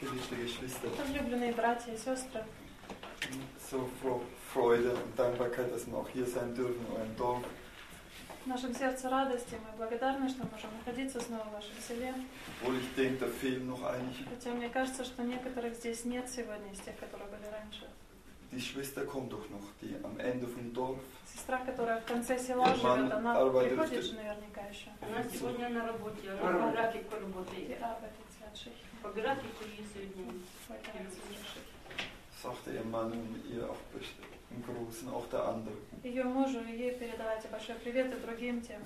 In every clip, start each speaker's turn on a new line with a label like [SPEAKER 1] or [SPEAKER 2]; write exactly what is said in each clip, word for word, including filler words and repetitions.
[SPEAKER 1] Geliebte Geschwister,
[SPEAKER 2] Возлюбленные братья и сестры,
[SPEAKER 1] so Fro- Freude und Dankbarkeit, dass wir auch hier sein dürfen in eurem Dorf.
[SPEAKER 2] в нашем сердце радости, мы благодарны, что можем находиться снова в вашем селе.
[SPEAKER 1] Obwohl ich denke, da fehlen noch einige.
[SPEAKER 2] Хотя мне кажется, что некоторых здесь нет сегодня, из тех, которые были раньше.
[SPEAKER 1] Die Schwester kommt doch noch, die am Ende vom Dorf.
[SPEAKER 2] Сестра, которая в конце села живет, она приходит же наверняка еще.
[SPEAKER 3] Она сегодня на работе, она по графику работает. По графику ей сегодня.
[SPEAKER 1] Sagte ihr Mann und ihr auch im Großen, auch der andere.
[SPEAKER 2] Ее мужу и ей передавайте большой привет и другим тем.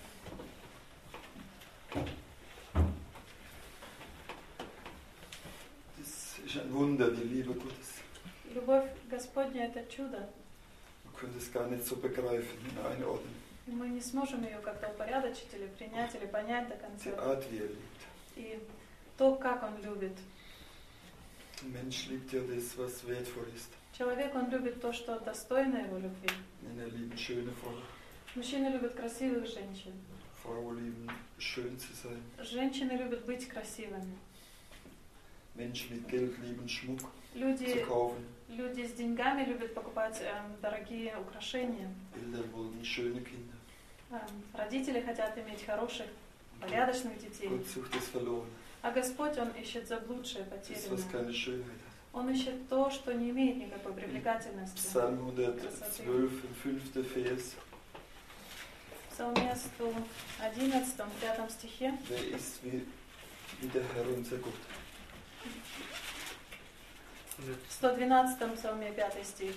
[SPEAKER 1] Das ist ein Wunder, die Liebe Gottes.
[SPEAKER 2] Любовь Господня – это чудо.
[SPEAKER 1] Man könnte es gar nicht so begreifen und einordnen.
[SPEAKER 2] Мы не сможем ее как-то упорядочить или принять, или понять до конца.
[SPEAKER 1] Die Art, wie er liebt.
[SPEAKER 2] И то, как он любит.
[SPEAKER 1] Ein Mensch liebt ja das, was wertvoll ist.
[SPEAKER 2] Человек, он любит то, что достойно его любви.
[SPEAKER 1] Männer lieben schöne Frauen.
[SPEAKER 2] Мужчины любят красивых женщин.
[SPEAKER 1] Frauen lieben schön zu sein.
[SPEAKER 2] Женщины любят быть красивыми.
[SPEAKER 1] Menschen mit Geld lieben Schmuck
[SPEAKER 2] Люди,
[SPEAKER 1] zu kaufen.
[SPEAKER 2] люди с деньгами любят покупать э, дорогие украшения.
[SPEAKER 1] Eltern wollen schöne Kinder.
[SPEAKER 2] Э, родители хотят иметь хороших, порядочных детей.
[SPEAKER 1] Gott sucht das verloren.
[SPEAKER 2] А Господь, Он ищет заблудшее,
[SPEAKER 1] Das, was
[SPEAKER 2] потерянное.
[SPEAKER 1] keine Schönheit hat.
[SPEAKER 2] Он ищет то, что не имеет никакой привлекательности.
[SPEAKER 1] Psalm hundertzwölf, fünfter Vers.
[SPEAKER 2] В Псалме сто одиннадцатом, пятом стихе.
[SPEAKER 1] Wer ist wie, wie der Herr unser Gott?
[SPEAKER 2] В сто двенадцатом Псалме, пятый стих.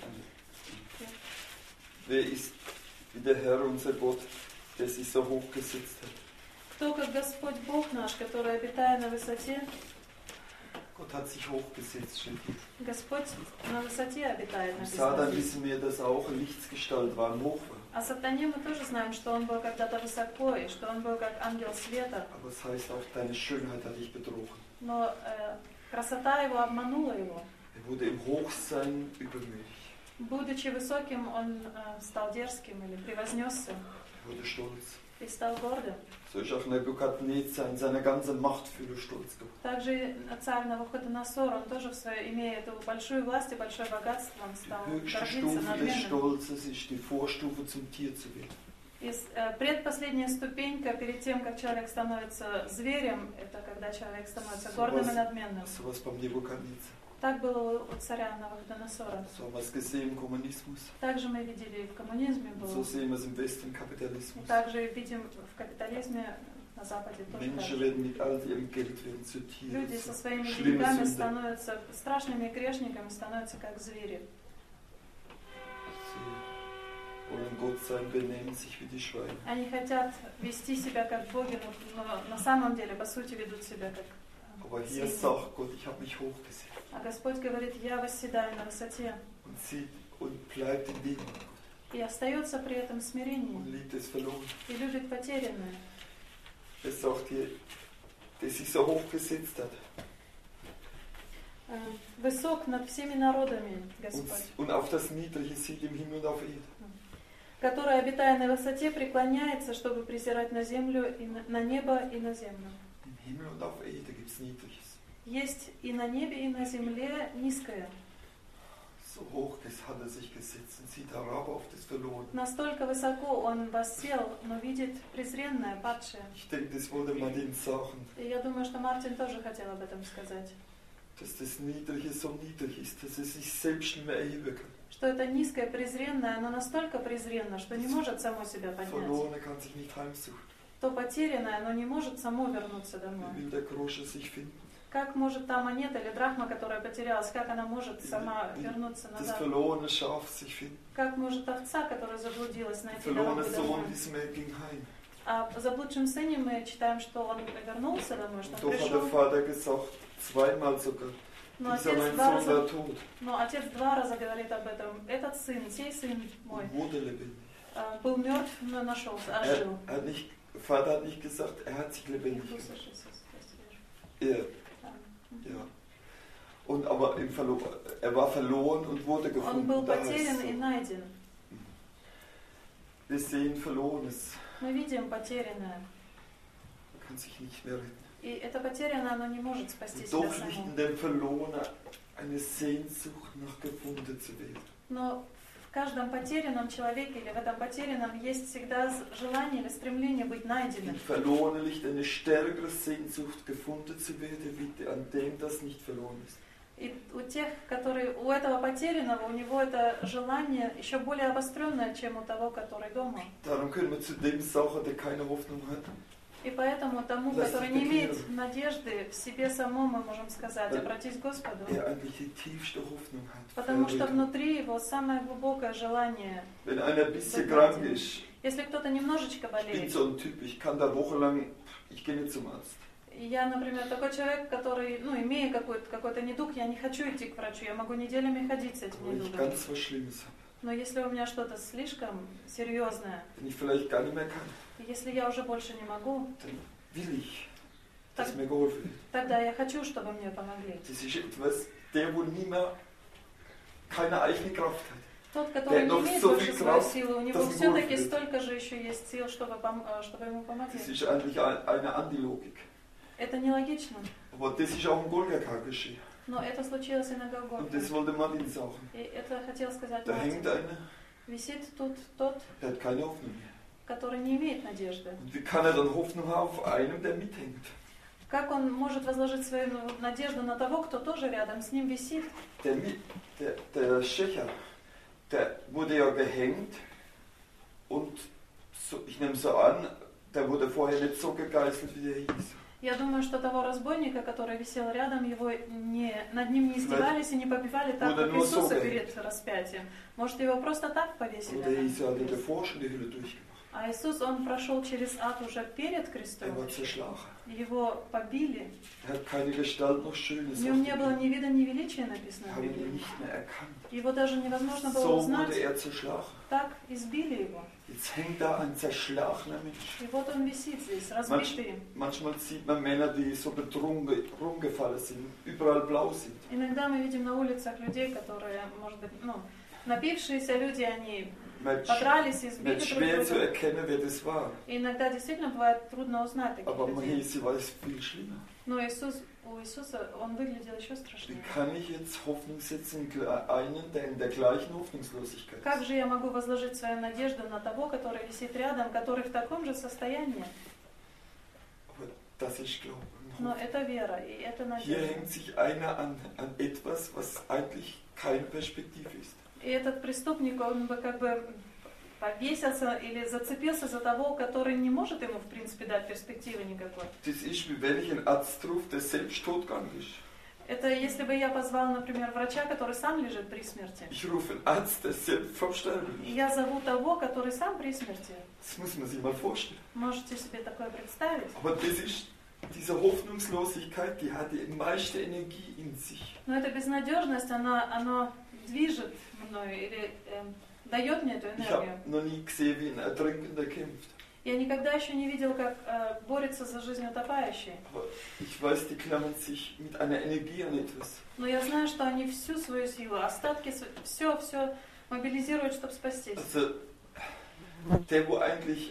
[SPEAKER 1] Wer ist wie der Herr unser Gott, der sich so hoch gesetzt hat?
[SPEAKER 2] Кто, как Господь Бог наш, который, обитая на высоте,
[SPEAKER 1] Gott hat sich hochgesetzt, steht hier.
[SPEAKER 2] Господь на высоте обитает,
[SPEAKER 1] Im
[SPEAKER 2] написано
[SPEAKER 1] Satan
[SPEAKER 2] здесь.
[SPEAKER 1] wissen wir, dass er auch Lichtsgestalt war, und hoch war.
[SPEAKER 2] О сатане мы тоже знаем, что он был когда-то высоко, и что он был как ангел света.
[SPEAKER 1] Aber es heißt auch, deine Schönheit hat dich betrogen.
[SPEAKER 2] Но э, красота его обманула его.
[SPEAKER 1] Er wurde im Hochsein übermütig.
[SPEAKER 2] Будучи высоким, он э, стал дерзким или превознесся
[SPEAKER 1] Er wurde stolz.
[SPEAKER 2] и стал гордым.
[SPEAKER 1] So ist auch Nebukadnezar in seiner ganzen Machtfülle stolz geworden.
[SPEAKER 2] Также царь Навуходоносор, он тоже, в своей, имея эту большую власть и большое богатство, он стал
[SPEAKER 1] Die höchste
[SPEAKER 2] гордиться
[SPEAKER 1] Stufe des
[SPEAKER 2] надменным.
[SPEAKER 1] Stolzes ist die Vorstufe zum Tier zu werden.
[SPEAKER 2] И э, предпоследняя ступенька перед тем, как человек становится зверем, это когда человек становится гордым и надменным.
[SPEAKER 1] So was beim Nebukadnezar.
[SPEAKER 2] Так было у царя Навуходоносора.
[SPEAKER 1] So haben wir es gesehen im Kommunismus.
[SPEAKER 2] Также мы видели и в коммунизме
[SPEAKER 1] Und so
[SPEAKER 2] было.
[SPEAKER 1] sehen wir es im Westen im
[SPEAKER 2] И
[SPEAKER 1] Kapitalismus.
[SPEAKER 2] также видим в капитализме на Западе тоже.
[SPEAKER 1] Menschen
[SPEAKER 2] так.
[SPEAKER 1] werden mit all ihrem Geld werden zu Tieren.
[SPEAKER 2] Люди со своими
[SPEAKER 1] Schlimme
[SPEAKER 2] деньгами
[SPEAKER 1] Sünde.
[SPEAKER 2] становятся страшными грешниками, становятся как звери.
[SPEAKER 1] Sie wollen Gott sein, benehmen sich wie die Schweine.
[SPEAKER 2] Они хотят вести себя как боги, но на самом деле, по сути, ведут себя как
[SPEAKER 1] Aber hier
[SPEAKER 2] свиньи.
[SPEAKER 1] sagt Gott, ich habe mich hochgesetzt.
[SPEAKER 2] А Господь говорит, я восседаю на высоте.
[SPEAKER 1] Und sieht und bleibt in Demut
[SPEAKER 2] И остается при этом
[SPEAKER 1] und
[SPEAKER 2] смирении.
[SPEAKER 1] liebt es verloren.
[SPEAKER 2] И любит потерянное.
[SPEAKER 1] Er sagt hier, der sich so hochgesetzt hat
[SPEAKER 2] Э, Высок над всеми народами,
[SPEAKER 1] und,
[SPEAKER 2] Господь,
[SPEAKER 1] und auf das Niedrige sieht im Himmel und auf Erde.
[SPEAKER 2] который, обитая на высоте, преклоняется, чтобы презирать на землю, и на, на небо и на землю.
[SPEAKER 1] Im Himmel und auf Erde gibt es Niedriges.
[SPEAKER 2] Есть и на небе, и на земле низкое.
[SPEAKER 1] So hoch hat er sich gesetzt und sieht herab auf das Verloren.
[SPEAKER 2] Настолько высоко он воссел, но видит презренное, падшее.
[SPEAKER 1] Ich denke, das wollte Martin sagen,
[SPEAKER 2] И я думаю, что Мартин тоже хотел об этом сказать.
[SPEAKER 1] dass das Niedrige so niedrig ist, dass es sich selbst nicht mehr erheben kann.
[SPEAKER 2] Что это низкое, презренное, оно настолько презренно, что не может само себя поднять.
[SPEAKER 1] Verlorene kann sich nicht heimsuchen.
[SPEAKER 2] То потерянное, оно не может само вернуться домой.
[SPEAKER 1] Wie will der Grosche sich finden?
[SPEAKER 2] Как может та монета или драхма, которая потерялась, как она может сама вернуться
[SPEAKER 1] Das
[SPEAKER 2] назад?
[SPEAKER 1] verlorene Schaf sich finden.
[SPEAKER 2] Как может овца, которая заблудилась,
[SPEAKER 1] Der
[SPEAKER 2] найти дорогу
[SPEAKER 1] verlorene Sohn
[SPEAKER 2] домой?
[SPEAKER 1] diesem Mal ging heim.
[SPEAKER 2] А в заблудшем сыне мы читаем, что он вернулся домой, что
[SPEAKER 1] Und
[SPEAKER 2] он
[SPEAKER 1] doch hat der
[SPEAKER 2] пришел.
[SPEAKER 1] Vater gesagt, zweimal sogar,
[SPEAKER 2] Но
[SPEAKER 1] dieser
[SPEAKER 2] отец,
[SPEAKER 1] mein
[SPEAKER 2] два
[SPEAKER 1] Sohn war
[SPEAKER 2] раза,
[SPEAKER 1] tot.
[SPEAKER 2] но отец два раза говорит об этом. Этот сын, сей сын мой,
[SPEAKER 1] Und wurde lebendig.
[SPEAKER 2] а, был мертв, но нашелся,
[SPEAKER 1] Er,
[SPEAKER 2] ожил.
[SPEAKER 1] er hat nicht, Vater hat nicht gesagt, er hat sich lebendig gemacht. Er, ja. Und aber im Verlo er war verloren und wurde
[SPEAKER 2] Он был
[SPEAKER 1] gefunden. Da heißt
[SPEAKER 2] потерян
[SPEAKER 1] es
[SPEAKER 2] и
[SPEAKER 1] so.
[SPEAKER 2] найден.
[SPEAKER 1] Wir sehen Verlorenes.
[SPEAKER 2] Мы видим потерянное.
[SPEAKER 1] Man kann sich nicht mehr retten.
[SPEAKER 2] И И эта потерянная, она не может спасти
[SPEAKER 1] Und
[SPEAKER 2] себя
[SPEAKER 1] doch liegt
[SPEAKER 2] саму.
[SPEAKER 1] in dem Verlorenen eine Sehnsucht nach gefunden zu werden.
[SPEAKER 2] Но в каждом потерянном человеке или в этом потерянном есть всегда желание или стремление быть найденным.
[SPEAKER 1] Im Verlorenen liegt eine stärkere Sehnsucht, gefunden zu werden, wie an dem das nicht verloren ist.
[SPEAKER 2] И у тех, которые, у этого потерянного, у него это желание еще более обостренное, чем у того, который дома.
[SPEAKER 1] Darum können wir zu dem sagen, der keine Hoffnung hat.
[SPEAKER 2] И поэтому тому, который не имеет надежды в себе самом, мы можем сказать, обратись к Господу.
[SPEAKER 1] Er eigentlich die tiefste Hoffnung hat.
[SPEAKER 2] Потому что внутри его самое глубокое желание.
[SPEAKER 1] Wenn einer ein bisschen krank ist,
[SPEAKER 2] Если кто-то немножечко
[SPEAKER 1] ich bin
[SPEAKER 2] болеет.
[SPEAKER 1] so ein Typ, ich kann da wochenlang, ich gehe nicht zum Arzt.
[SPEAKER 2] Я, например, такой человек, который, ну, имея какой-то, какой-то недуг, я не хочу идти к врачу, я могу неделями ходить с этим
[SPEAKER 1] Wenn ich
[SPEAKER 2] недугом.
[SPEAKER 1] ganz was Schlimmes habe,
[SPEAKER 2] Но если у меня что-то слишком серьезное,
[SPEAKER 1] wenn ich vielleicht gar nicht mehr kann,
[SPEAKER 2] если я уже больше не могу,
[SPEAKER 1] dann will ich, dass mir geholfen wird.
[SPEAKER 2] тогда я хочу, чтобы мне помогли.
[SPEAKER 1] Das ist etwas, der wohl nie mehr keine eigene Kraft hat.
[SPEAKER 2] Тот, который не имеет
[SPEAKER 1] so
[SPEAKER 2] больше
[SPEAKER 1] viel
[SPEAKER 2] своей
[SPEAKER 1] Kraft,
[SPEAKER 2] силы, у него
[SPEAKER 1] dass ihm
[SPEAKER 2] все-таки
[SPEAKER 1] geholfen wird.
[SPEAKER 2] столько же еще есть сил, чтобы, пом- чтобы ему помогли.
[SPEAKER 1] Das ist eigentlich eine Antilogik.
[SPEAKER 2] Это нелогично,
[SPEAKER 1] Aber das ist auch im Golgatha geschehen.
[SPEAKER 2] но это случилось и на
[SPEAKER 1] Und
[SPEAKER 2] Голгофе.
[SPEAKER 1] das wollte Martin sagen.
[SPEAKER 2] И это хотел сказать
[SPEAKER 1] Da
[SPEAKER 2] Мартин.
[SPEAKER 1] hängt einer,
[SPEAKER 2] Висит тут тот,
[SPEAKER 1] der hat keine Hoffnung mehr.
[SPEAKER 2] который не имеет надежды.
[SPEAKER 1] Und wie kann er dann Hoffnung haben auf einen, der mithängt?
[SPEAKER 2] Как он может возложить свою надежду на того, кто тоже рядом с ним висит?
[SPEAKER 1] Der, der, der Schächer, der wurde ja gehängt und so, ich nehme so an, der wurde vorher nicht so gegeißelt, wie der hieß.
[SPEAKER 2] Я думаю, что того разбойника, который висел рядом, его не, над ним не издевались и не побивали так, как Иисуса перед распятием. Может, его просто так повесили?
[SPEAKER 1] Der hieß ja, der davor schon die Hölle durchgemacht.
[SPEAKER 2] А Иисус, он прошел через ад уже перед крестом.
[SPEAKER 1] Er war zerschlagen.
[SPEAKER 2] Его побили.
[SPEAKER 1] Er hat keine Gestalt noch Schönes.
[SPEAKER 2] В нем не было ни вида, ни величия написано.
[SPEAKER 1] Haben ihn nicht mehr erkannt.
[SPEAKER 2] Его даже невозможно было
[SPEAKER 1] So
[SPEAKER 2] узнать.
[SPEAKER 1] wurde er zerschlagen.
[SPEAKER 2] Так избили его.
[SPEAKER 1] Jetzt hängt da ein zerschlagener Mensch.
[SPEAKER 2] И вот он висит здесь, разбитый.
[SPEAKER 1] Manchmal sieht man Männer, die so betrunken rumgefallen sind, überall blau sind.
[SPEAKER 2] Иногда мы видим на улицах людей, которые, может быть, ну, напившиеся люди, они подрались и избили
[SPEAKER 1] Nicht
[SPEAKER 2] друг
[SPEAKER 1] schwer zu
[SPEAKER 2] друга.
[SPEAKER 1] erkennen, wer das war.
[SPEAKER 2] И иногда действительно бывает трудно узнать таких
[SPEAKER 1] Aber
[SPEAKER 2] людей.
[SPEAKER 1] Mose war es viel schlimmer.
[SPEAKER 2] Но Иисус, у Иисуса он выглядел еще
[SPEAKER 1] Wie
[SPEAKER 2] страшнее.
[SPEAKER 1] kann ich jetzt Hoffnung setzen in einen, der in der gleichen Hoffnungslosigkeit
[SPEAKER 2] Как
[SPEAKER 1] ist?
[SPEAKER 2] же я могу возложить свою надежду на того, который висит рядом, который в таком же состоянии?
[SPEAKER 1] Aber das ist Glauben.
[SPEAKER 2] Но это вера, и это
[SPEAKER 1] Hier
[SPEAKER 2] надежда.
[SPEAKER 1] hängt sich einer an, an etwas, was eigentlich keine Perspektive ist.
[SPEAKER 2] И этот преступник, он бы как бы повесился или зацепился за того, который не может ему, в принципе, дать перспективы никакой.
[SPEAKER 1] Das ist, wie wenn ich einen Arzt rufe, der selbst todkrank ist.
[SPEAKER 2] Это если бы я позвал, например, врача, который сам лежит при смерти.
[SPEAKER 1] Ich rufe einen Arzt, der selbst vom Sterben
[SPEAKER 2] И
[SPEAKER 1] ist.
[SPEAKER 2] я зову того, который сам при смерти.
[SPEAKER 1] Das muss man sich mal vorstellen.
[SPEAKER 2] Можете себе такое представить?
[SPEAKER 1] Aber das ist diese Hoffnungslosigkeit, die hat die meiste Energie in sich.
[SPEAKER 2] Но эта безнадежность, она, она движет мною или э, дает мне эту
[SPEAKER 1] Ich habe
[SPEAKER 2] энергию.
[SPEAKER 1] noch nie gesehen, wie ein Ertrinkender kämpft.
[SPEAKER 2] Я никогда еще не видел, как э, борется за жизнь утопающий.
[SPEAKER 1] Aber ich weiß, die klammern sich mit einer Energie an etwas.
[SPEAKER 2] Но я знаю, что они всю свою силу, остатки, все, все мобилизируют, чтобы спастись.
[SPEAKER 1] Also, der, wo eigentlich,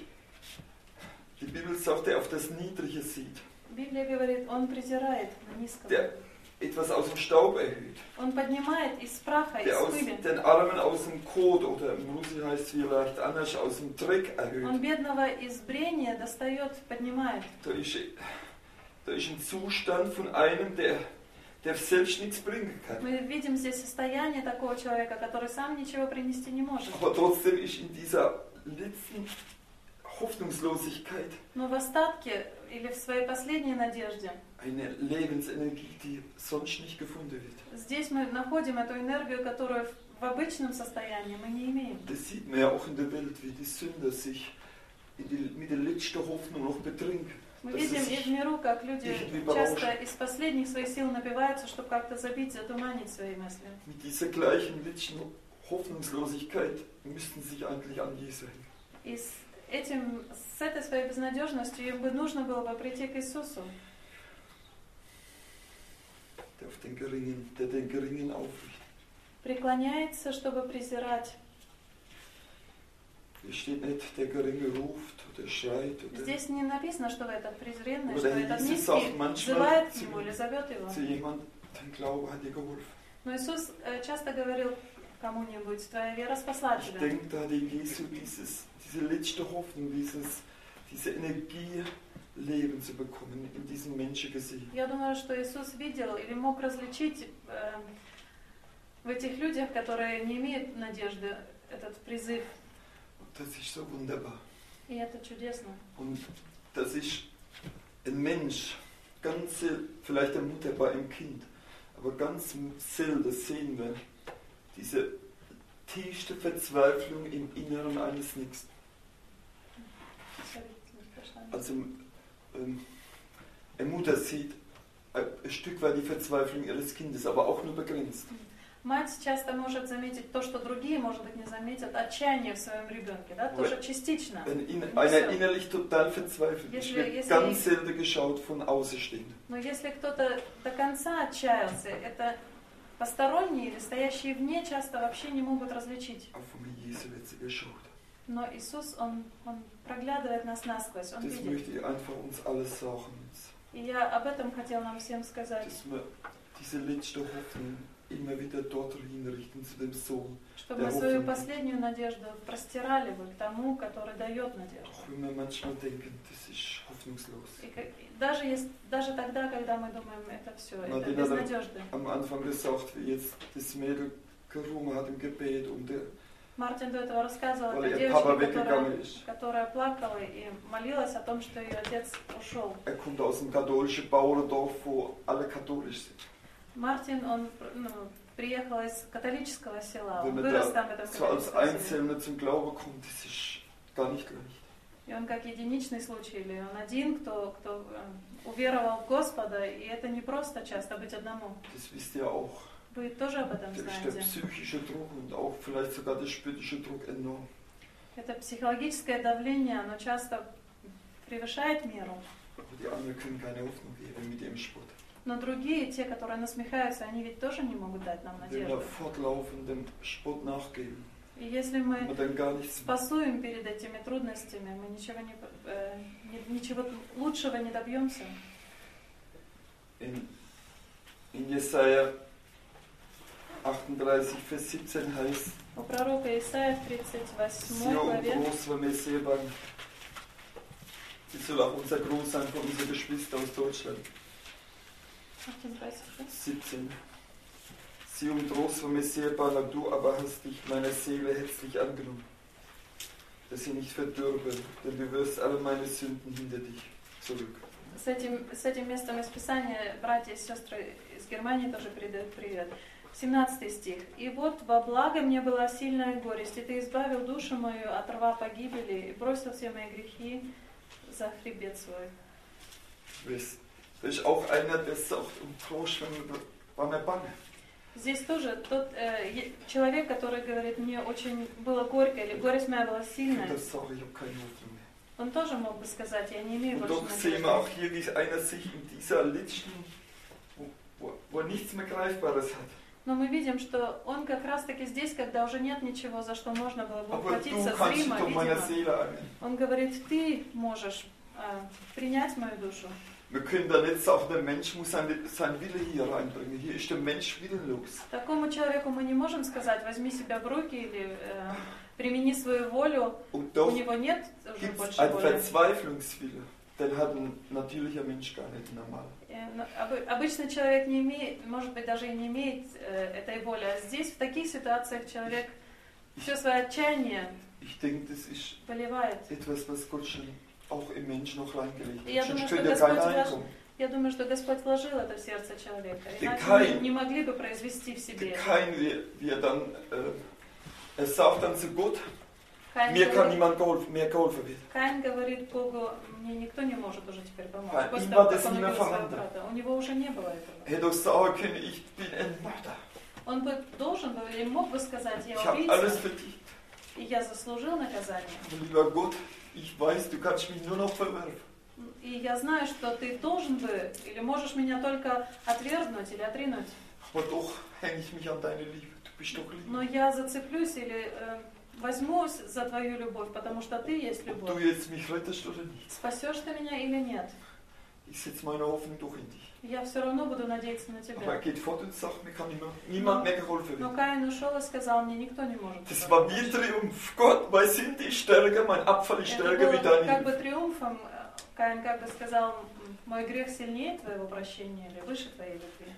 [SPEAKER 1] die Bibel sagt, der auf das Niedrige sieht,
[SPEAKER 2] Библия говорит, он презирает на низкого.
[SPEAKER 1] der etwas aus dem Staub erhöht,
[SPEAKER 2] Он поднимает из праха, из
[SPEAKER 1] der aus
[SPEAKER 2] пыли.
[SPEAKER 1] den Armen aus dem Kot oder im Russisch heißt es vielleicht anders, aus dem Dreck
[SPEAKER 2] Он
[SPEAKER 1] erhöht.
[SPEAKER 2] бедного из брения достает, поднимает.
[SPEAKER 1] Da ist, da ist ein Zustand von einem, der, der selbst nichts bringen kann.
[SPEAKER 2] Мы видим здесь состояние такого человека, который сам ничего принести не может.
[SPEAKER 1] Aber trotzdem ist in dieser letzten Hoffnungslosigkeit
[SPEAKER 2] Но в остатке или в своей последней надежде
[SPEAKER 1] eine Lebensenergie, die sonst nicht gefunden wird.
[SPEAKER 2] здесь мы находим эту энергию, которую в обычном состоянии мы не имеем.
[SPEAKER 1] Das sieht man ja auch in der Welt, wie die Sünder sich in die, mit der letzten Hoffnung noch betrinken.
[SPEAKER 2] Мы
[SPEAKER 1] Das
[SPEAKER 2] видим
[SPEAKER 1] ist
[SPEAKER 2] и в миру, как люди
[SPEAKER 1] irgendwie
[SPEAKER 2] часто
[SPEAKER 1] berauschend.
[SPEAKER 2] из последних своих сил напиваются, чтобы как-то забить, затуманить свои мысли.
[SPEAKER 1] Mit dieser gleichen letzten Hoffnungslosigkeit müssten sie sich eigentlich an Jesus hängen.
[SPEAKER 2] И с, этим, с этой своей безнадежностью им бы нужно было бы прийти к Иисусу,
[SPEAKER 1] Der, auf den Geringen, der den Geringen aufrichtet.
[SPEAKER 2] преклоняется, чтобы презирать.
[SPEAKER 1] Hier steht nicht, der Geringe ruft oder schreit. Oder
[SPEAKER 2] Здесь не написано, что этот презренный, что
[SPEAKER 1] oder
[SPEAKER 2] этот
[SPEAKER 1] hieß es auch
[SPEAKER 2] низкий
[SPEAKER 1] manchmal
[SPEAKER 2] взывает к
[SPEAKER 1] zu,
[SPEAKER 2] нему или зовет его.
[SPEAKER 1] zu jemand, dein Glaube hat dir geholfen.
[SPEAKER 2] Но Иисус э, часто говорил кому-нибудь, твоя вера спасла
[SPEAKER 1] Ich
[SPEAKER 2] тебя.
[SPEAKER 1] denke, da hatte Jesu dieses, diese letzte Hoffnung, dieses, diese Energie, Leben zu bekommen in diesem Menschengesicht.
[SPEAKER 2] Я думаю, что Иисус видел или мог различить э, в этих людях, которые не имеют надежды, этот призыв.
[SPEAKER 1] Das ist so wunderbar.
[SPEAKER 2] И это чудесно.
[SPEAKER 1] Und das ist ein Mensch, ganz, vielleicht der Mutter bei einem Kind, aber ganz selten sehen wir diese tiefste Verzweiflung im Inneren eines Nächsten. Also ähm, eine Mutter sieht ein Stück weit die Verzweiflung ihres Kindes, aber auch nur begrenzt.
[SPEAKER 2] Мать часто может заметить то, что другие, может быть, не заметят, отчаяние в своем ребенке, да, тоже частично.
[SPEAKER 1] Wenn in, einer innerlich total verzweifelt ist,
[SPEAKER 2] Если-
[SPEAKER 1] wird
[SPEAKER 2] если-
[SPEAKER 1] ganz selten geschaut von Außenstehenden.
[SPEAKER 2] Но если кто-то до конца отчаялся, это посторонние или стоящие вне часто вообще не могут различить.
[SPEAKER 1] Auch von mir Jesu wird sie geschaut.
[SPEAKER 2] Но Иисус, Он, он проглядывает нас насквозь, Он
[SPEAKER 1] Das
[SPEAKER 2] видит.
[SPEAKER 1] möchte ich einfach uns alles sagen.
[SPEAKER 2] И я об этом хотела нам всем сказать,
[SPEAKER 1] Dass wir diese letzte Hoffnung immer wieder dort hinrichten zu dem Sohn.
[SPEAKER 2] чтобы мы свою последнюю надежду простирали бы к тому, который дает надежду.
[SPEAKER 1] Auch wenn wir manchmal denken, das ist hoffnungslos.
[SPEAKER 2] И как- и даже, есть, даже тогда, когда мы думаем, это все, это
[SPEAKER 1] Martin hat
[SPEAKER 2] безнадежно.
[SPEAKER 1] am Anfang gesagt, wie jetzt das Mädel gerungen hat im Gebet und der,
[SPEAKER 2] Мартин до этого рассказывал о
[SPEAKER 1] weil
[SPEAKER 2] той
[SPEAKER 1] ihr Papa
[SPEAKER 2] девочке, которая,
[SPEAKER 1] weggegangen ist.
[SPEAKER 2] которая плакала и молилась о том, что ее отец ушел.
[SPEAKER 1] Er kommt aus einem katholischen Bauerndorf, wo alle katholisch sind.
[SPEAKER 2] Мартин, он ну, приехал из католического села,
[SPEAKER 1] Wenn
[SPEAKER 2] он
[SPEAKER 1] man
[SPEAKER 2] вырос
[SPEAKER 1] da
[SPEAKER 2] там в этом
[SPEAKER 1] so als
[SPEAKER 2] католическом селе.
[SPEAKER 1] Einzelner zum Glauben kommt, das ist gar nicht leicht.
[SPEAKER 2] И он как единичный случай, или он один, кто, кто э, уверовал в Господа, и это не просто часто быть одному.
[SPEAKER 1] Das wisst ihr auch.
[SPEAKER 2] Вы тоже об этом
[SPEAKER 1] Da ist der
[SPEAKER 2] знаете.
[SPEAKER 1] psychische Druck und auch vielleicht sogar der spirituelle Druck enorm.
[SPEAKER 2] Это психологическое давление, оно часто превышает меру.
[SPEAKER 1] Aber die anderen können keine Hoffnung geben mit ihrem Spott.
[SPEAKER 2] Но другие, те, которые насмехаются, они ведь тоже не могут дать нам
[SPEAKER 1] Wenn wir
[SPEAKER 2] надежду.
[SPEAKER 1] fortlaufendem Spott nachgeben,
[SPEAKER 2] И если
[SPEAKER 1] haben wir
[SPEAKER 2] мы
[SPEAKER 1] dann gar nichts mehr.
[SPEAKER 2] спасуем перед этими трудностями, мы ничего, не, э, ни- ничего лучшего не добьемся.
[SPEAKER 1] In, in Jesaja achtunddreißig, Vers siebzehn heißt,
[SPEAKER 2] У пророка Исаия в тридцать восьмой
[SPEAKER 1] Sio und
[SPEAKER 2] главе,
[SPEAKER 1] groß war Messiebang. Sie soll auch unser Groß sein von unseren Geschwistern aus Deutschland. siebzehn. Sie und groß war Messiebang, du aber hast dich meiner Seele herzlich angenommen, dass sie nicht verdürbe, denn du wirst alle meine Sünden hinter dich zurück.
[SPEAKER 2] С этим, с этим местом из Писания братья и сестры из Германии тоже передают привет. семнадцатый стих. «И вот во благо мне была сильная горесть, и ты избавил душу мою от рва погибели, и бросил все мои грехи за хребет свой».
[SPEAKER 1] Das ist auch einer, der sagt, um Trost, war mir bange.
[SPEAKER 2] Здесь тоже тот э, е- человек, который говорит, мне очень было горько, или горесть моя была
[SPEAKER 1] Und
[SPEAKER 2] сильная,
[SPEAKER 1] das sage ich, ich habe keine Hoffnung mehr.
[SPEAKER 2] он тоже мог бы сказать, я не имею
[SPEAKER 1] Und
[SPEAKER 2] больше
[SPEAKER 1] doch sehen wir
[SPEAKER 2] надежды.
[SPEAKER 1] auch hier, wie einer sich in dieser letzten, wo, wo, wo er nichts mehr Greifbares hat.
[SPEAKER 2] Но мы видим, что он как раз-таки здесь, когда уже нет ничего, за что можно было бы
[SPEAKER 1] Aber du
[SPEAKER 2] ухватиться,
[SPEAKER 1] kannst dich
[SPEAKER 2] зримо,
[SPEAKER 1] doch meiner
[SPEAKER 2] видимо.
[SPEAKER 1] Seele annehmen.
[SPEAKER 2] Он говорит, ты можешь э, принять мою душу.
[SPEAKER 1] Wir können da nicht sagen, der Mensch muss seinen sein Wille hier reinbringen. Hier ist der Mensch willenlos.
[SPEAKER 2] Такому человеку мы не можем сказать, возьми себя в руки или э, примени свою волю.
[SPEAKER 1] Und
[SPEAKER 2] У
[SPEAKER 1] doch
[SPEAKER 2] него нет уже
[SPEAKER 1] gibt es
[SPEAKER 2] больше
[SPEAKER 1] einen
[SPEAKER 2] воли.
[SPEAKER 1] Verzweiflungswille. Den hat ein natürlicher Mensch gar nicht normal.
[SPEAKER 2] Э, но обы- Обычно человек не имеет, может быть, даже и не имеет э, этой воли. А здесь, в таких ситуациях, человек все свое отчаяние
[SPEAKER 1] Ich denke, das ist
[SPEAKER 2] поливает.
[SPEAKER 1] etwas, was Gott schon auch im Menschen noch reingelegt
[SPEAKER 2] Ja,
[SPEAKER 1] hat.
[SPEAKER 2] du
[SPEAKER 1] Sonst
[SPEAKER 2] musst
[SPEAKER 1] könnte
[SPEAKER 2] das
[SPEAKER 1] keiner
[SPEAKER 2] Gott
[SPEAKER 1] reinkommen.
[SPEAKER 2] Я думаю, что Господь вложил это в сердце человека.
[SPEAKER 1] Der
[SPEAKER 2] Иначе
[SPEAKER 1] Kain-
[SPEAKER 2] мы не могли бы произвести в себе.
[SPEAKER 1] Kein, wie, wie er dann, äh, er sagt dann zu Gott,
[SPEAKER 2] Каин
[SPEAKER 1] mir kann
[SPEAKER 2] говорит,
[SPEAKER 1] niemand geholfen, mehr geholfen wird.
[SPEAKER 2] Каин говорит Богу, мне никто не может уже теперь помочь.
[SPEAKER 1] А,
[SPEAKER 2] После
[SPEAKER 1] им
[SPEAKER 2] того,
[SPEAKER 1] надо
[SPEAKER 2] как
[SPEAKER 1] с
[SPEAKER 2] он
[SPEAKER 1] ним
[SPEAKER 2] убил своего
[SPEAKER 1] verhandeln.
[SPEAKER 2] брата. У него уже не было этого.
[SPEAKER 1] Er hätte doch sagen können, ich bin ein Mörder.
[SPEAKER 2] Он бы должен был или мог бы сказать, я
[SPEAKER 1] Ich habe alles
[SPEAKER 2] убийца,
[SPEAKER 1] verdient.
[SPEAKER 2] и я заслужил наказание.
[SPEAKER 1] Aber lieber Gott, ich weiß, du kannst mich nur noch verwerfen.
[SPEAKER 2] И я знаю, что ты должен бы, или можешь меня только отвергнуть или отринуть.
[SPEAKER 1] Aber doch hänge ich mich an deine Liebe. Du bist doch
[SPEAKER 2] Но
[SPEAKER 1] lieb.
[SPEAKER 2] я зацеплюсь или э, возьмусь за твою любовь, потому что ты есть
[SPEAKER 1] ob du
[SPEAKER 2] любовь.
[SPEAKER 1] jetzt mich rettest oder nicht.
[SPEAKER 2] Спасешь ты меня или нет?
[SPEAKER 1] Ich setze meine Hoffnung doch in dich.
[SPEAKER 2] Я все равно буду надеяться на
[SPEAKER 1] Aber er
[SPEAKER 2] тебя.
[SPEAKER 1] geht fort und sagt, mir kann niemand, niemand mehr geholfen
[SPEAKER 2] Но
[SPEAKER 1] werden.
[SPEAKER 2] Каин ушел и сказал, мне никто не может.
[SPEAKER 1] Das war wie ein Triumph. Gott, mein Sünd ist stärker, mein Abfall ist
[SPEAKER 2] Это
[SPEAKER 1] stärker wie
[SPEAKER 2] было как
[SPEAKER 1] dein.
[SPEAKER 2] бы триумфом. Каин как бы сказал, мой грех сильнее твоего прощения или выше твоей любви.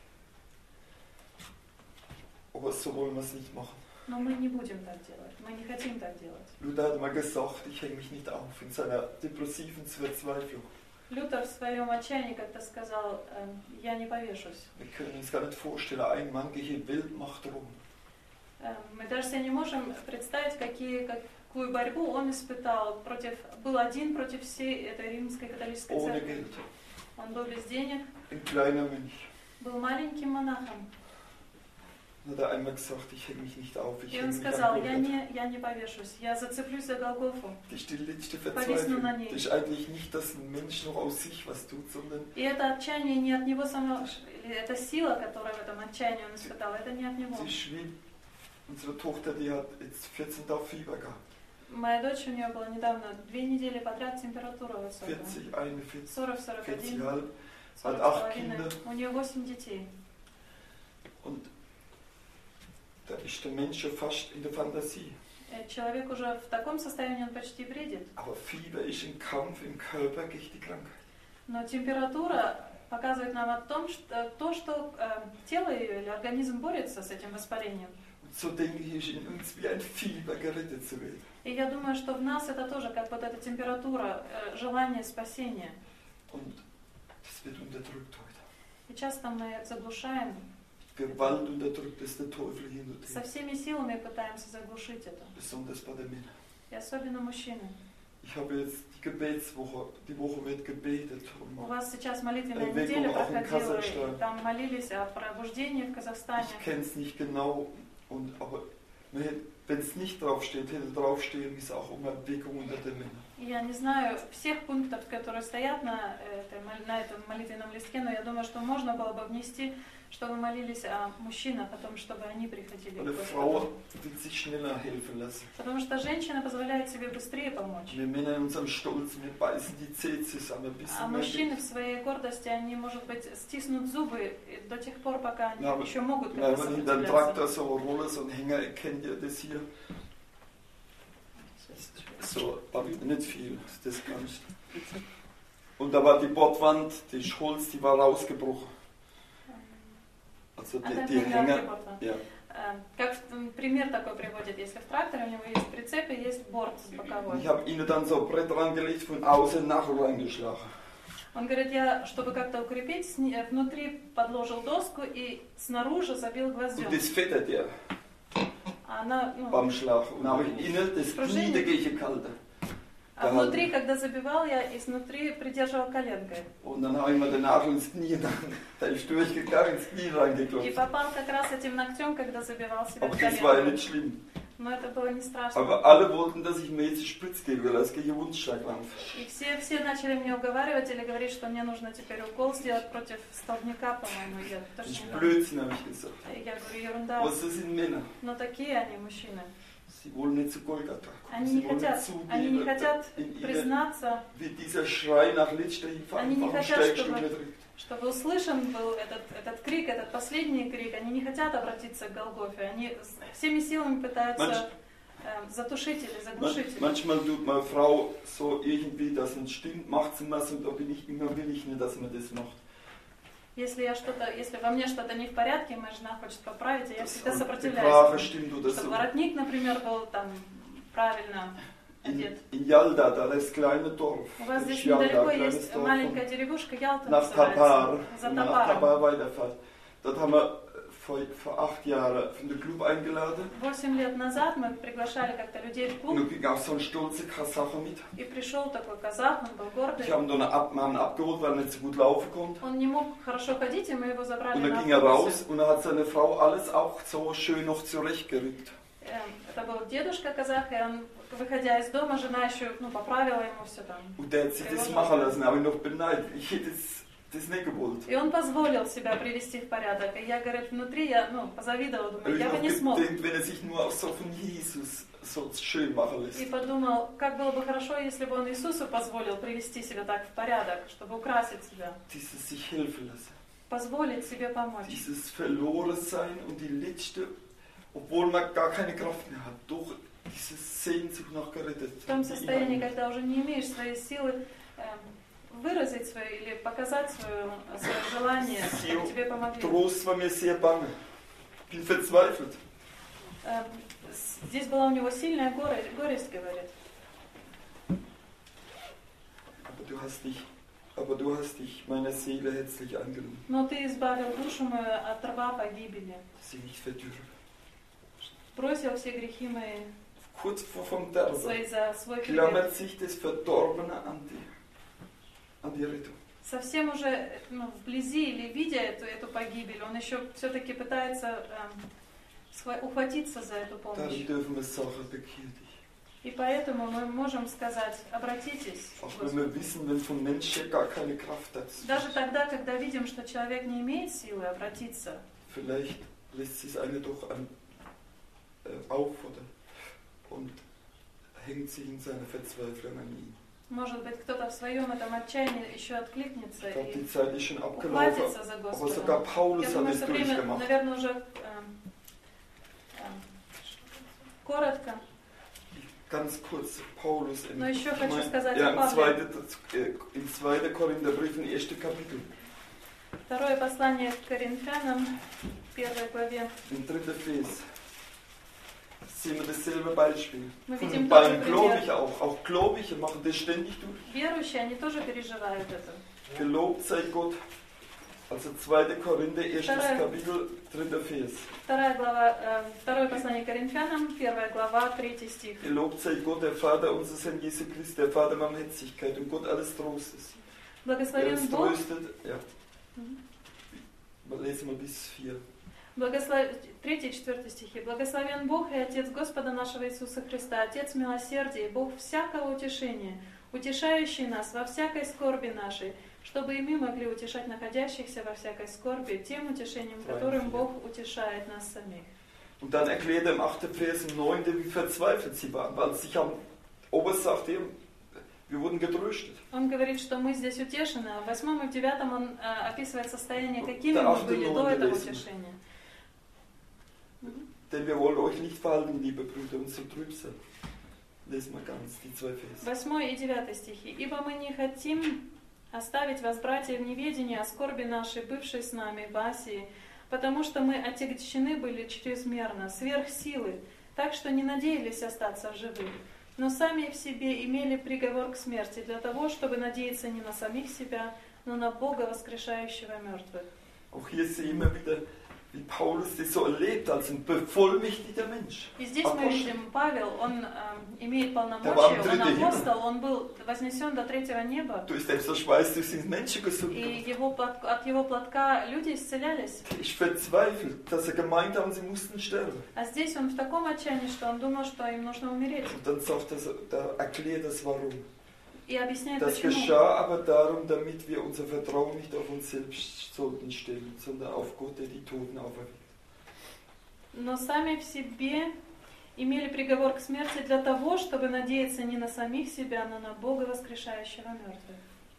[SPEAKER 1] Aber so wollen wir es nicht machen.
[SPEAKER 2] Но мы не будем так делать. Мы не хотим так делать.
[SPEAKER 1] Luther hat mal gesagt, ich hänge mich nicht auf in seiner depressiven Verzweiflung.
[SPEAKER 2] Лютер в своем отчаянии как-то сказал, э, я не повешусь.
[SPEAKER 1] Wir können uns gar nicht vorstellen, ein Mann geht Weltmacht rum.
[SPEAKER 2] Э, мы даже себе не можем представить, какие, какую борьбу он испытал. Против, был один против всей этой римской католической
[SPEAKER 1] Ohne
[SPEAKER 2] церкви.
[SPEAKER 1] Geld.
[SPEAKER 2] Он был без денег,
[SPEAKER 1] Ein kleiner Mönch.
[SPEAKER 2] был маленьким монахом.
[SPEAKER 1] Dann hat er einmal gesagt, ich hänge mich nicht auf, ich
[SPEAKER 2] И
[SPEAKER 1] hänge
[SPEAKER 2] он
[SPEAKER 1] mich
[SPEAKER 2] сказал,
[SPEAKER 1] an
[SPEAKER 2] я
[SPEAKER 1] Golgatha.
[SPEAKER 2] не, я не повешусь, я зацеплюсь за Голгофу.
[SPEAKER 1] Das ist die letzte
[SPEAKER 2] Повисну на
[SPEAKER 1] Verzweiflung.
[SPEAKER 2] ней.
[SPEAKER 1] Das ist eigentlich nicht, dass ein Mensch noch aus sich was tut, sondern
[SPEAKER 2] И это отчаяние не от него самого, или эта сила, которая в этом отчаянии он испытал, это не от него.
[SPEAKER 1] es ist wie unsere Tochter, die hat jetzt vierzehn Tage Fieber gehabt.
[SPEAKER 2] Моя дочь, у нее была недавно две недели подряд температура высокая.
[SPEAKER 1] vierzig, einundvierzig,
[SPEAKER 2] сорок сорок один,
[SPEAKER 1] vierzig halb.
[SPEAKER 2] сорок
[SPEAKER 1] hat acht
[SPEAKER 2] с половиной.
[SPEAKER 1] Kinder.
[SPEAKER 2] У нее восемь детей.
[SPEAKER 1] Und da ist der Mensch schon fast in der Fantasie.
[SPEAKER 2] Э, Человек уже в таком состоянии, он почти бредит.
[SPEAKER 1] Aber Fieber ist ein Kampf im Körper gegen die Krankheit.
[SPEAKER 2] Но температура показывает нам о том, что, то, что э, тело ее или организм борется с этим воспалением.
[SPEAKER 1] Und so denke ich, ist in uns wie ein Fieber gerettet zu werden.
[SPEAKER 2] И я думаю, что в нас это тоже как вот эта температура, э, желание спасения.
[SPEAKER 1] Und das wird unterdrückt heute.
[SPEAKER 2] И часто мы заглушаем,
[SPEAKER 1] Gewalt unterdrückt ist der Teufel hinter
[SPEAKER 2] со
[SPEAKER 1] dem.
[SPEAKER 2] всеми силами пытаемся заглушить это.
[SPEAKER 1] Besonders bei den Männern.
[SPEAKER 2] И особенно мужчины.
[SPEAKER 1] Ich habe jetzt die Gebetswoche, die Woche wird gebetet.
[SPEAKER 2] У
[SPEAKER 1] Und
[SPEAKER 2] вас сейчас молитвенная
[SPEAKER 1] Erweckung
[SPEAKER 2] неделя
[SPEAKER 1] auch in
[SPEAKER 2] проходила,
[SPEAKER 1] Kasachstan.
[SPEAKER 2] и там молились о пробуждении в Казахстане.
[SPEAKER 1] ich kenne es nicht genau, und, aber wenn es nicht draufsteht, hätte draufstehen, ist auch um Erweckung unter den Männern.
[SPEAKER 2] Я не знаю всех пунктов, которые стоят на, этой, на этом молитвенном листке, но я думаю, что можно было бы внести, чтобы молились о мужчинах, о том, чтобы они приходили
[SPEAKER 1] Eine
[SPEAKER 2] к
[SPEAKER 1] Frau
[SPEAKER 2] Господу.
[SPEAKER 1] will sich schneller helfen lassen.
[SPEAKER 2] Потому что женщина позволяет себе быстрее помочь.
[SPEAKER 1] Wir Männer in unserem Stolz, wir beißen die Zähne zusammen, bis
[SPEAKER 2] А
[SPEAKER 1] wir
[SPEAKER 2] мужчины в своей гордости, они, может быть, стиснут зубы до тех пор, пока они
[SPEAKER 1] Ja, aber-
[SPEAKER 2] еще могут
[SPEAKER 1] Wenn
[SPEAKER 2] как-то
[SPEAKER 1] man hinter dem
[SPEAKER 2] сопротивляться.
[SPEAKER 1] Traktor so eine Rolle, so ein Hänger, kennt ihr das hier? So, aber nicht viel, das kannst du. Und da war die Bordwand, die Holz, die war rausgebrochen. Also
[SPEAKER 2] А
[SPEAKER 1] die,
[SPEAKER 2] там
[SPEAKER 1] die
[SPEAKER 2] когда
[SPEAKER 1] Hänger,
[SPEAKER 2] приборта.
[SPEAKER 1] ja.
[SPEAKER 2] Э, Как м, пример такой приводит, если в тракторе у него есть прицеп и есть борт с боковой.
[SPEAKER 1] Ich habe ihnen dann so ein Brett rangelegt, von außen nachher reingeschlagen.
[SPEAKER 2] Он говорит, я, чтобы как-то укрепить, сни- э, внутри подложил доску и снаружи забил гвоздем.
[SPEAKER 1] Und das fettet ja
[SPEAKER 2] А она, ну,
[SPEAKER 1] beim Schlag. Und auch innen das Knie dagegen gehalten.
[SPEAKER 2] а внутри, когда забивал, я изнутри придерживал коленкой.
[SPEAKER 1] Und dann habe ich mir den Nagel ins Knie, da ist durchgegangen, ins Knie
[SPEAKER 2] И
[SPEAKER 1] reingeklopft.
[SPEAKER 2] попал как раз этим ногтем, когда забивал себе
[SPEAKER 1] Aber
[SPEAKER 2] в
[SPEAKER 1] das war ja
[SPEAKER 2] коленку.
[SPEAKER 1] nicht schlimm.
[SPEAKER 2] Но это было не страшно.
[SPEAKER 1] Aber alle wollten, dass ich mir jetzt einen Spritz gebe, weil das gegen Wundschlagkrampf.
[SPEAKER 2] И все, все начали мне уговаривать или говорить, что мне нужно теперь укол сделать против столбняка, по-моему. Я
[SPEAKER 1] Das
[SPEAKER 2] точно
[SPEAKER 1] ist
[SPEAKER 2] не помню.
[SPEAKER 1] Blödsinn, habe ich gesagt.
[SPEAKER 2] Я говорю, ерунда.
[SPEAKER 1] Aber sie sind Männer.
[SPEAKER 2] Но такие они, мужчины.
[SPEAKER 1] Sie wollen nicht zu Golgatha kommen.
[SPEAKER 2] Они
[SPEAKER 1] Sie
[SPEAKER 2] не
[SPEAKER 1] wollen
[SPEAKER 2] хотят,
[SPEAKER 1] nicht
[SPEAKER 2] они не
[SPEAKER 1] zugeben,
[SPEAKER 2] хотят
[SPEAKER 1] in ihnen,
[SPEAKER 2] признаться,
[SPEAKER 1] wie dieser Schrei nach letzter Hilfe
[SPEAKER 2] Они не
[SPEAKER 1] einfach am
[SPEAKER 2] хотят,
[SPEAKER 1] stärksten
[SPEAKER 2] чтобы-
[SPEAKER 1] unterdrückt.
[SPEAKER 2] чтобы услышан был этот, этот крик, этот последний крик. Они не хотят обратиться к Голгофе. Они с- всеми силами пытаются э, затушить или заглушить.
[SPEAKER 1] Man, manchmal tut meine Frau so irgendwie, dass es stimmt, macht sie was und da bin ich immer will ich nicht, dass man das macht.
[SPEAKER 2] Если я что-то, если во мне что-то не в порядке, моя жена хочет поправить, и я
[SPEAKER 1] Dass
[SPEAKER 2] всегда
[SPEAKER 1] die Sprache
[SPEAKER 2] сопротивляюсь.
[SPEAKER 1] stimmt oder
[SPEAKER 2] Чтобы
[SPEAKER 1] so.
[SPEAKER 2] воротник, например, был там правильно
[SPEAKER 1] In,
[SPEAKER 2] одет.
[SPEAKER 1] in Yalda, da das kleine Dorf.
[SPEAKER 2] У вас
[SPEAKER 1] Das
[SPEAKER 2] здесь
[SPEAKER 1] ist Yalda,
[SPEAKER 2] недалеко
[SPEAKER 1] kleines
[SPEAKER 2] есть
[SPEAKER 1] Dorf.
[SPEAKER 2] маленькая деревушка Ялта,
[SPEAKER 1] Nach Tapar,
[SPEAKER 2] называется, за
[SPEAKER 1] wenn man nach
[SPEAKER 2] Тапаром.
[SPEAKER 1] Tapar weiterfährt. Dort haben wir vor, vor acht Jahren von der Club eingeladen.
[SPEAKER 2] Восемь лет назад мы приглашали как-то людей в
[SPEAKER 1] Und
[SPEAKER 2] клуб,
[SPEAKER 1] da ging auch so ein stolzer Kasache mit.
[SPEAKER 2] и пришел такой казах, он был гордый.
[SPEAKER 1] Ich habe ihn dann ab, wir haben ihn abgeholt, weil er nicht so gut laufen konnte.
[SPEAKER 2] Он не мог хорошо ходить, и мы его забрали
[SPEAKER 1] Und
[SPEAKER 2] на
[SPEAKER 1] dann ging er raus
[SPEAKER 2] автобусе.
[SPEAKER 1] und dann hat seine Frau alles auch so schön noch zurechtgerückt.
[SPEAKER 2] Эм, Это был дедушка казах, и он, выходя из дома, жена еще ну, поправила ему все там.
[SPEAKER 1] Und der hat sich das machen lassen, habe ich noch beneidet. Ich hätte es das nicht gewollt.
[SPEAKER 2] И он позволил себя привести в порядок. И я, говорит, внутри я ну, позавидовала,
[SPEAKER 1] Aber
[SPEAKER 2] думаю,
[SPEAKER 1] ich
[SPEAKER 2] я бы
[SPEAKER 1] habe
[SPEAKER 2] не смог.
[SPEAKER 1] gedacht, wenn er sich nur auch so von Jesus so schön machen lässt.
[SPEAKER 2] И подумал, как было бы хорошо, если бы он Иисусу позволил привести себя так в порядок, чтобы украсить себя,
[SPEAKER 1] Dieses sich helfen lassen.
[SPEAKER 2] позволить себе помочь.
[SPEAKER 1] Dieses Verlorensein und die letzte, obwohl man gar keine Kraft mehr hat, doch diese Sehnsucht nach gerettet.
[SPEAKER 2] В том состоянии, когда уже не имеешь своей силы эм, выразить свое или показать свое, свое желание, чтобы тебе помогли.
[SPEAKER 1] Trost war mir sehr bange. Bin verzweifelt.
[SPEAKER 2] Эм, здесь была у него сильная горе, горесть, говорит.
[SPEAKER 1] Aber du hast dich, aber du hast dich meiner Seele herzlich angenommen.
[SPEAKER 2] Но ты избавил душу мою от рва погибели.
[SPEAKER 1] Sie nicht verdürren.
[SPEAKER 2] Бросил все грехи мои
[SPEAKER 1] Kurz vor vom Derbe
[SPEAKER 2] свои за свой хребет.
[SPEAKER 1] klammert sich das Verdorbene an die, an die Rettung.
[SPEAKER 2] Совсем уже ну, вблизи или видя эту, эту погибель, он еще все-таки пытается эм, схва- ухватиться за эту помощь.
[SPEAKER 1] Darum dürfen wir sagen, bekehr dich.
[SPEAKER 2] И поэтому мы можем сказать, обратитесь.
[SPEAKER 1] Auch wenn wir wissen, wenn von Menschen gar keine Kraft hat.
[SPEAKER 2] Даже тогда, когда видим, что человек не имеет силы обратиться,
[SPEAKER 1] Vielleicht lässt sich eine doch an, äh, auffordern und hängt sich in seiner Verzweiflung an ihn.
[SPEAKER 2] может быть, кто-то в своем этом отчаянии еще откликнется
[SPEAKER 1] Ich glaube,
[SPEAKER 2] и
[SPEAKER 1] die Zeit ist schon abgelaufen,
[SPEAKER 2] ухватится за
[SPEAKER 1] aber
[SPEAKER 2] Господа.
[SPEAKER 1] sogar Paulus
[SPEAKER 2] Я
[SPEAKER 1] hat
[SPEAKER 2] думаю,
[SPEAKER 1] es
[SPEAKER 2] что время,
[SPEAKER 1] durchgemacht.
[SPEAKER 2] наверное, уже эм, эм, коротко.
[SPEAKER 1] Ganz kurz, Paulus im,
[SPEAKER 2] Но еще
[SPEAKER 1] ich
[SPEAKER 2] хочу
[SPEAKER 1] mein,
[SPEAKER 2] сказать
[SPEAKER 1] ja,
[SPEAKER 2] о
[SPEAKER 1] im
[SPEAKER 2] Павле.
[SPEAKER 1] zweiten äh, im zweiten Korintherbrief, im ersten Kapitel,
[SPEAKER 2] Второе послание к Коринфянам, первой главе.
[SPEAKER 1] im dritten Vers, sehen wir dasselbe Beispiel.
[SPEAKER 2] Мы
[SPEAKER 1] Von
[SPEAKER 2] видим
[SPEAKER 1] den
[SPEAKER 2] тот же
[SPEAKER 1] beiden
[SPEAKER 2] пример.
[SPEAKER 1] Gläubigen auch. Auch Gläubige machen das ständig durch.
[SPEAKER 2] Верующие, они тоже переживают это.
[SPEAKER 1] Gelobt sei Gott. Also zweiter Korinther, erstes
[SPEAKER 2] Вторая.
[SPEAKER 1] Kapitel, dritter Vers.
[SPEAKER 2] Вторая глава, э, второе послание к Коринфянам, первая глава, третий стих.
[SPEAKER 1] Gelobt sei Gott, der Vater unseres Herrn Jesu Christi, der Vater Barmherzigkeit und Gott alles Trostes. Der
[SPEAKER 2] Благословен
[SPEAKER 1] uns
[SPEAKER 2] Бог,
[SPEAKER 1] tröstet, ja.
[SPEAKER 2] Mhm.
[SPEAKER 1] Lesen wir bis vier.
[SPEAKER 2] благослов... третий и четвертый стихи. Благословен Бог и Отец Господа нашего Иисуса Христа, Отец милосердия, Бог всякого утешения, утешающий нас во всякой скорби нашей, чтобы и мы могли утешать находящихся во всякой скорби тем утешением, которым Бог утешает нас самих.
[SPEAKER 1] Und dann erklärt er im achten Vers, im neunten, wie verzweifelt sie waren, weil sich am Oberst sagte, wir wurden getröstet.
[SPEAKER 2] Он говорит, что мы здесь утешены, а в восьмом и в девятом он э, описывает состояние, какими
[SPEAKER 1] Да,
[SPEAKER 2] мы
[SPEAKER 1] ах,
[SPEAKER 2] были
[SPEAKER 1] ну,
[SPEAKER 2] до этого
[SPEAKER 1] лesen.
[SPEAKER 2] утешения.
[SPEAKER 1] Denn wir wollen euch nicht verhalten, liebe Brüder, und so trüb sein. Lesen wir ganz die zwei Vers.
[SPEAKER 2] Восьмой и девятый стихи. «Ибо мы не хотим оставить вас, братья, в неведении о скорби нашей, бывшей с нами в Асии, потому что мы отягчены были чрезмерно, сверх силы, так что не надеялись остаться живыми, но сами в себе имели приговор к смерти для того, чтобы надеяться не на самих себя, но на Бога, воскрешающего мертвых».
[SPEAKER 1] Auch hier sehen wir wieder, wie Paulus das so erlebt als ein bevollmächtigter Mensch.
[SPEAKER 2] И здесь мы
[SPEAKER 1] Апостол.
[SPEAKER 2] видим, Павел, он э, имеет
[SPEAKER 1] Да вам
[SPEAKER 2] полномочия, он
[SPEAKER 1] третий
[SPEAKER 2] апостол, он был вознесен до третьего неба,
[SPEAKER 1] Durch selbst der Schweiß durch den Menschen gesund.
[SPEAKER 2] и его, плат- от его платка люди исцелялись.
[SPEAKER 1] Ich verzweifelt, dass er gemeint haben, sie mussten sterben.
[SPEAKER 2] А здесь он в таком отчаянии, что он думал, что им нужно умереть.
[SPEAKER 1] Und dann sagt er, so- da erklärt das warum.
[SPEAKER 2] И объясняет,
[SPEAKER 1] Das
[SPEAKER 2] почему.
[SPEAKER 1] geschah aber darum, damit wir unser Vertrauen nicht auf uns selbst sollten stellen, sondern auf Gott, der die Toten auferweckt.
[SPEAKER 2] Но сами в себе имели приговор к смерти для того, чтобы надеяться не на самих себя, но на Бога, воскрешающего мертвых.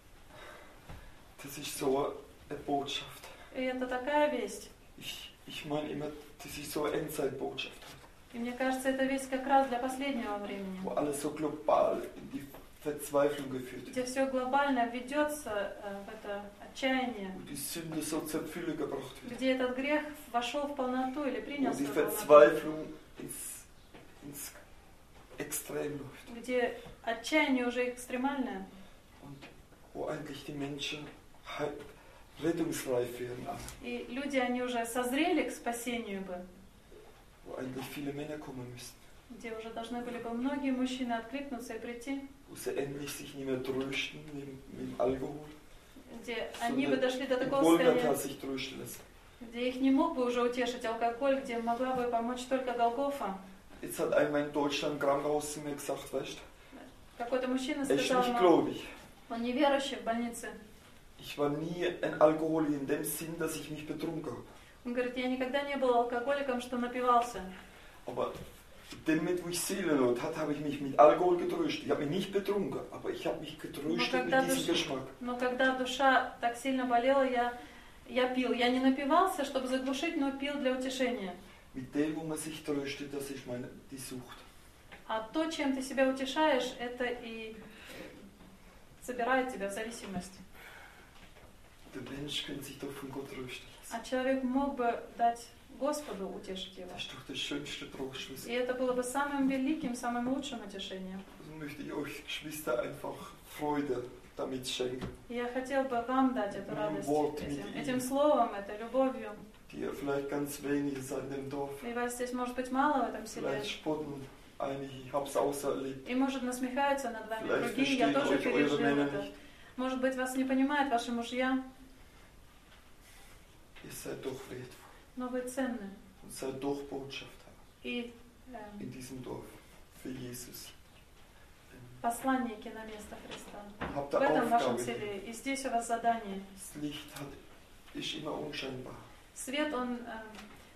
[SPEAKER 1] Das ist so eine Botschaft.
[SPEAKER 2] И это такая весть.
[SPEAKER 1] Ich, ich meine immer, das ist so eine Endzeitbotschaft,
[SPEAKER 2] И мне кажется, это весть как раз для последнего времени,
[SPEAKER 1] wo alles so global in die Verzweiflung geführt
[SPEAKER 2] где
[SPEAKER 1] wird,
[SPEAKER 2] все глобально введется э, в это отчаяние,
[SPEAKER 1] wo die Sünde so zur Fülle gebracht wird,
[SPEAKER 2] где этот грех вошел в полноту или
[SPEAKER 1] wo
[SPEAKER 2] принял
[SPEAKER 1] die
[SPEAKER 2] свою полноту,
[SPEAKER 1] Verzweiflung ins, ins Extrem läuft
[SPEAKER 2] где отчаяние уже экстремальное,
[SPEAKER 1] und wo eigentlich die Menschen he- rettungsreif werden,
[SPEAKER 2] и люди, они уже созрели к спасению бы,
[SPEAKER 1] wo eigentlich viele Männer kommen müssten,
[SPEAKER 2] где уже должны были бы многие мужчины откликнуться и прийти,
[SPEAKER 1] wo sie endlich sich nicht mehr trösten mit, mit dem Alkohol,
[SPEAKER 2] где они бы дошли до
[SPEAKER 1] im
[SPEAKER 2] такого
[SPEAKER 1] Golgatha
[SPEAKER 2] состояния,
[SPEAKER 1] sich trösten lassen.
[SPEAKER 2] где их не мог бы уже утешить алкоголь, где могла бы помочь только Голгофа.
[SPEAKER 1] Jetzt hat einmal in Deutschland im Krankenhaus zu mir gesagt, weißt
[SPEAKER 2] Какой-то мужчина
[SPEAKER 1] du, er ist
[SPEAKER 2] сказал
[SPEAKER 1] nicht
[SPEAKER 2] нам,
[SPEAKER 1] gläubig.
[SPEAKER 2] он неверующий в больнице,
[SPEAKER 1] Ich war nie ein Alkoholiker in dem Sinn, dass ich mich betrunken habe.
[SPEAKER 2] Он говорит, я никогда не был алкоголиком, что напивался.
[SPEAKER 1] Aber in dem Moment, wo ich Seelennot hatte, habe ich mich mit Alkohol getröstet. Ich habe mich nicht betrunken, aber ich habe mich getröstet mit diesem Geschmack.
[SPEAKER 2] Но когда душа так сильно болела, я, я пил. Я не напивался, чтобы заглушить, но пил для утешения.
[SPEAKER 1] Mit dem, wo man sich tröstet, das ist meine, die Sucht.
[SPEAKER 2] А то, чем ты себя утешаешь, это и собирает тебя в зависимость.
[SPEAKER 1] Der Mensch könnte sich doch von Gott trösten.
[SPEAKER 2] А человек мог бы дать Господу утешить его.
[SPEAKER 1] Das ist doch der schönste Trost. Was
[SPEAKER 2] И это было бы самым великим, самым лучшим утешением.
[SPEAKER 1] Also möchte ich euch, Geschwister, einfach Freude damit schenken.
[SPEAKER 2] И я хотел бы вам дать эту радость
[SPEAKER 1] Вот
[SPEAKER 2] этим,
[SPEAKER 1] mit
[SPEAKER 2] этим
[SPEAKER 1] ihm.
[SPEAKER 2] словом, этой любовью.
[SPEAKER 1] Die ihr vielleicht ganz wenige seid in dem Dorf.
[SPEAKER 2] И вас здесь может быть мало в этом селе.
[SPEAKER 1] Vielleicht spotten einige, ich habe es außer erlebt.
[SPEAKER 2] И может насмехаются над вами
[SPEAKER 1] Vielleicht
[SPEAKER 2] другие, я
[SPEAKER 1] verstehen
[SPEAKER 2] тоже
[SPEAKER 1] euch eure
[SPEAKER 2] пережил
[SPEAKER 1] Männer
[SPEAKER 2] это.
[SPEAKER 1] nicht.
[SPEAKER 2] Может быть, вас не понимают ваши мужья,
[SPEAKER 1] Ihr seid doch wertvoll
[SPEAKER 2] но вы ценны.
[SPEAKER 1] und seid doch Botschafter
[SPEAKER 2] И эм,
[SPEAKER 1] in diesem Dorf für Jesus.
[SPEAKER 2] посланники на место Христа.
[SPEAKER 1] Habt
[SPEAKER 2] В
[SPEAKER 1] ihr
[SPEAKER 2] этом вашем
[SPEAKER 1] Aufgabe.
[SPEAKER 2] селе. И здесь у вас задание.
[SPEAKER 1] Das Licht hat, ist immer unscheinbar.
[SPEAKER 2] Свет, он эм,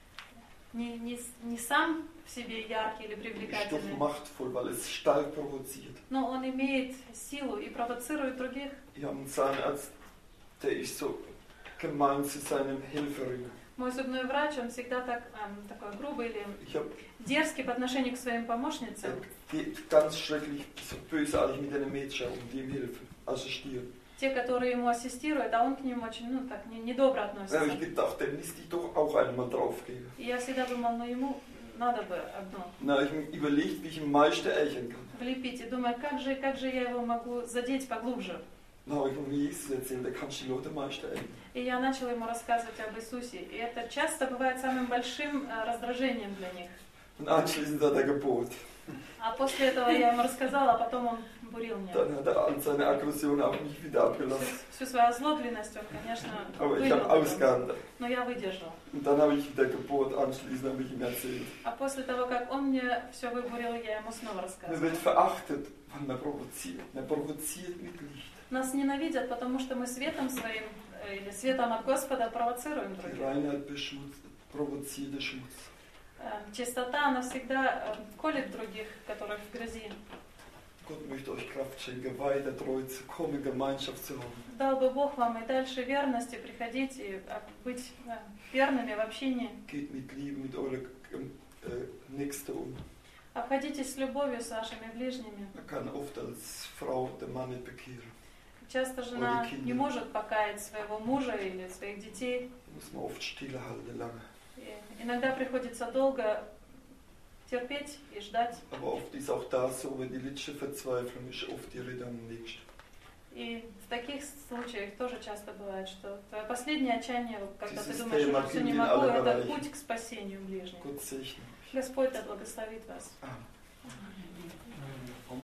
[SPEAKER 2] не, не, не сам в себе яркий или
[SPEAKER 1] Ist doch
[SPEAKER 2] привлекательный,
[SPEAKER 1] machtvoll, weil es stark provoziert.
[SPEAKER 2] но он имеет силу и провоцирует других.
[SPEAKER 1] Ich habe einen Zahnarzt, der ist so gemein zu seinen Helferinnen.
[SPEAKER 2] Мой зубной врач, он всегда так, эм, такой грубый или
[SPEAKER 1] Ich habe
[SPEAKER 2] дерзкий по отношению к своим помощницам.
[SPEAKER 1] geht ganz schrecklich, so bösartig mit den Mädchen um, die ihm helfen, assistieren.
[SPEAKER 2] Те, которые ему ассистируют, а он к ним очень, ну, так, не- недобро
[SPEAKER 1] Da habe ich
[SPEAKER 2] относится.
[SPEAKER 1] gedacht, der müsste ich doch auch einmal draufgeben.
[SPEAKER 2] И я всегда думала, ну ему надо бы одно
[SPEAKER 1] Na, ich habe mir überlegt, wie ich ihn Meister ärgern kann.
[SPEAKER 2] влепить. И думаю, как же, как же я его могу задеть поглубже.
[SPEAKER 1] Na, habe ich mir Jesus erzählt, da kannst du die Leute Meister ärgern.
[SPEAKER 2] И я начала ему рассказывать об Иисусе. И это часто бывает самым большим э, раздражением для них.
[SPEAKER 1] Und anschließend hat er gebot.
[SPEAKER 2] А после этого я ему рассказала, а потом он бурил меня.
[SPEAKER 1] Dann hat er all seine Aggression auf mich wieder abgelassen.
[SPEAKER 2] Всю, всю свою озлобленность он, конечно,
[SPEAKER 1] Aber ich
[SPEAKER 2] вылил
[SPEAKER 1] habe
[SPEAKER 2] потом.
[SPEAKER 1] ausgehandelt.
[SPEAKER 2] Но я выдержала.
[SPEAKER 1] Und dann habe ich wieder gebot, anschließend habe ich ihm erzählt.
[SPEAKER 2] А после того, как он мне все выбурил, я ему снова
[SPEAKER 1] Man
[SPEAKER 2] рассказывала.
[SPEAKER 1] wird verachtet, weil man provoziert. Man provoziert mit Licht.
[SPEAKER 2] Нас ненавидят, потому что мы светом своим, э, или светом от Господа провоцируем
[SPEAKER 1] Die
[SPEAKER 2] других.
[SPEAKER 1] Reinheit beschmutzt, provoziert der Schmutz.
[SPEAKER 2] Э, Чистота, она всегда э, колет других, которых в грязи.
[SPEAKER 1] Gott möchte euch Kraft schenken, weiter treu zu kommen, Gemeinschaft zu haben.
[SPEAKER 2] Дал бы Бог вам и дальше верности приходить и э, быть э, верными в общении.
[SPEAKER 1] Geht mit Liebe mit eurer äh, Nächsten um.
[SPEAKER 2] Обходитесь с любовью с вашими ближними.
[SPEAKER 1] Man kann oft als Frau den Mann nicht bekehren.
[SPEAKER 2] Часто жена не может покаять своего мужа или своих детей.
[SPEAKER 1] Muss man oft stillhalten lange.
[SPEAKER 2] И иногда приходится долго терпеть и ждать.
[SPEAKER 1] Aber oft ist auch da so, wenn die letzte Verzweiflung ist, oft die Rede am nächsten.
[SPEAKER 2] И в таких случаях тоже часто бывает, что твое последнее отчаяние, когда ты
[SPEAKER 1] Dieses
[SPEAKER 2] думаешь,
[SPEAKER 1] Thema
[SPEAKER 2] что все
[SPEAKER 1] gilt
[SPEAKER 2] не
[SPEAKER 1] in
[SPEAKER 2] могу,
[SPEAKER 1] allen
[SPEAKER 2] это
[SPEAKER 1] Bereichen.
[SPEAKER 2] путь к спасению ближних.
[SPEAKER 1] Gott segne euch.
[SPEAKER 2] Господь да благословит вас.
[SPEAKER 1] Amen.